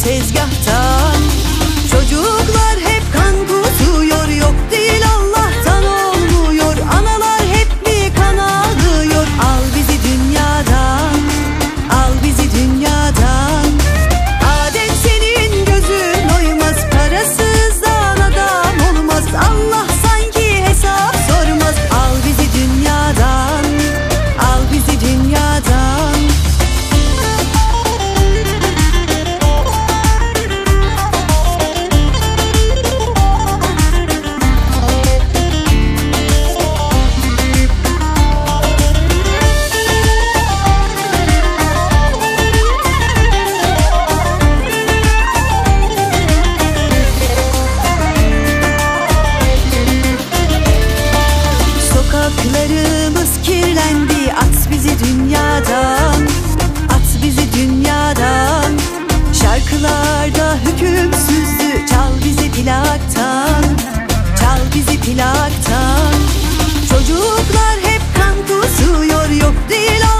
tezgahtan. Çocuklar hep kan kusuyor, yok değil Allah'tan olmuyor. Analar hep mi kan ağlıyor? Al bizi dünyadan, al bizi dünyadan. Adem senin gözün doymaz, parasızdan adam olmaz. Allah sanki hesap sormaz. Al bizi dünyadan, al bizi dünyadan. Sokaklarımız kirlendi, at bizi dünyadan, at bizi dünyadan. Şarkılarda hükümsüzdü, çal bizi plaktan, çal bizi plaktan. Çocuklar hep kan kusuyor, yok değil